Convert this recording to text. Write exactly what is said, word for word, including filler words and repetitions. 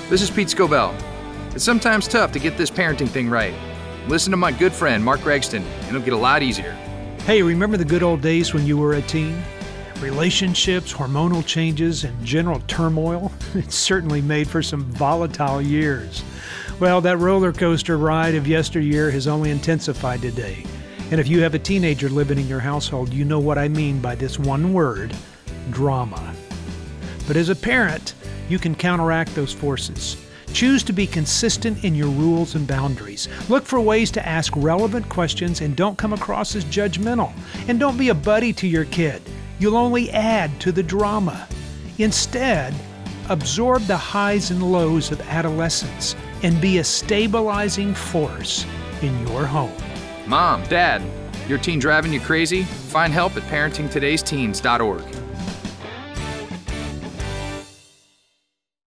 This is Pete Scobell. It's sometimes tough to get this parenting thing right. Listen to my good friend, Mark Gregston, and it'll get a lot easier. Hey, remember the good old days when you were a teen? Relationships, hormonal changes, and general turmoil? It certainly made for some volatile years. Well, that roller coaster ride of yesteryear has only intensified today. And if you have a teenager living in your household, you know what I mean by this one word, drama. But as a parent, you can counteract those forces. Choose to be consistent in your rules and boundaries. Look for ways to ask relevant questions and don't come across as judgmental. And don't be a buddy to your kid. You'll only add to the drama. Instead, absorb the highs and lows of adolescence and be a stabilizing force in your home. Mom, Dad, your teen driving you crazy? Find help at parenting todays teens dot org.